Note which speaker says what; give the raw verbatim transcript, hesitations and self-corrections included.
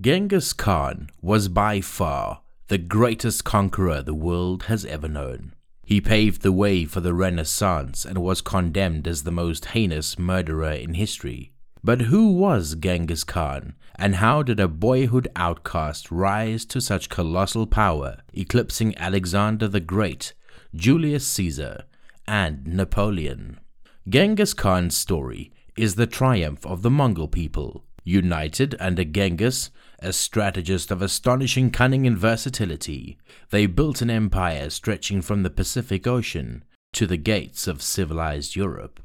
Speaker 1: Genghis Khan was by far the greatest conqueror the world has ever known. He paved the way for the Renaissance and was condemned as the most heinous murderer in history. But who was Genghis Khan, and how did a boyhood outcast rise to such colossal power, eclipsing Alexander the Great, Julius Caesar, and Napoleon? Genghis Khan's story is the triumph of the Mongol people. United under Genghis, a strategist of astonishing cunning and versatility, they built an empire stretching from the Pacific Ocean to the gates of civilized Europe.